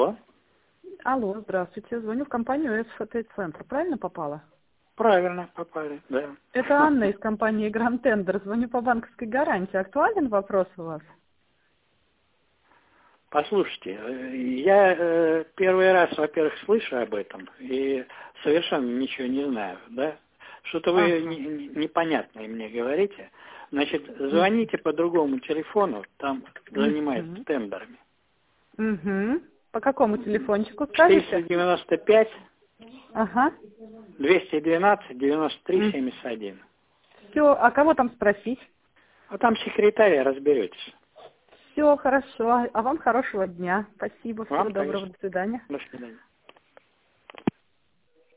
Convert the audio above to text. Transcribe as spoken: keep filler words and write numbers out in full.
Алло. Алло, здравствуйте. Звоню в компанию СФТ-центр. Правильно попала? Правильно попали, да. Это Анна из компании Grand Tender. Звоню по банковской гарантии. Актуален вопрос у вас? Послушайте, я э, первый раз, во-первых, слышу об этом и совершенно ничего не знаю, да. Что-то вы Ага. не- не- непонятное мне говорите. Значит, звоните по другому телефону, там занимаются Угу. тендерами. Угу. По какому телефончику четыреста скажете? девяносто пять Ага. двести двенадцать девяносто три семьдесят один. Все. А кого там спросить? А там секретаря разберетесь. Все, хорошо. А вам хорошего дня. Спасибо. Всего Вам доброго. также. До свидания. До свидания.